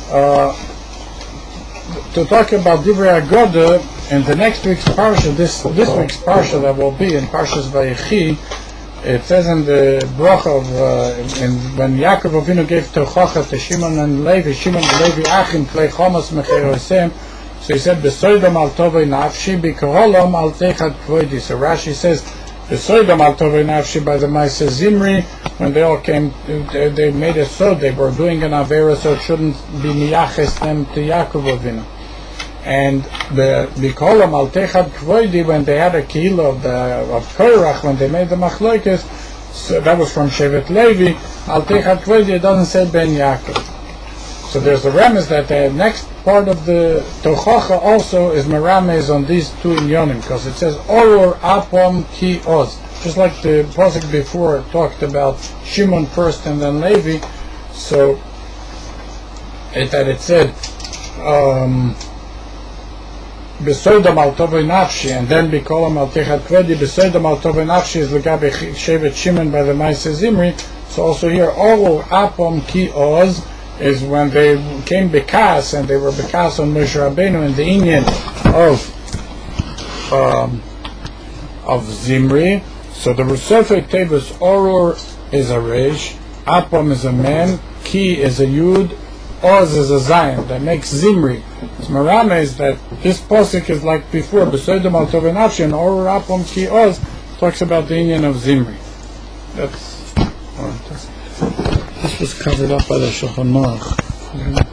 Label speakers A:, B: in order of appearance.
A: to talk about Divrei Agoda in the next week's parsha. This week's parsha that will be in Parshas Vayechi. It says in the bracha of when Yaakov Avinu gave Tochacha to Shimon and Levi, Shimon and Levi Achim Klei Chomas Mecherosem. So he said, "Besoidam al tovei nafshi, b'koholom al techad kvoidi." So Rashi says, "Besoidam al tovei nafshi" by the Ma'aseh Zimri, when they all came, they made a sod. They were doing an avera, so it shouldn't be miyaches them to Yaakov Avinu. And the b'koholom al techad kvoidi, when they had a kilo of Korach, when they made the machlokes, so that was from Shevet Levi. Al techad kvoidi, it doesn't say Ben Yaakov. So there's a remez that the next part of the Tochacha also is merames on these two inyonim, because it says Oror Apom Ki Oz, just like the pasuk before talked about Shimon first and then Levi. So it said Besoidam al tovei nafshi, and then Bikolam al techad kvedi. Besoidam al tovei nafshi is Legabe Shevet Shimon by the Ma'aseh Zimri. So also here Oror Apom Ki Oz is when they came bekas, and they were bekas on Moshe Rabbeinu in the Inyan of Zimri. So the Rusafei Tevus Oror is a Reish, Apom is a man, Ki is a Yud, Oz is a Zayin. That makes Zimri. So Marama is that this posik is like before, Besoidam al tovei nafshi, and Oror Apom Ki Oz talks about the Inyan of Zimri. This was covered up by the Shulchan Aruch.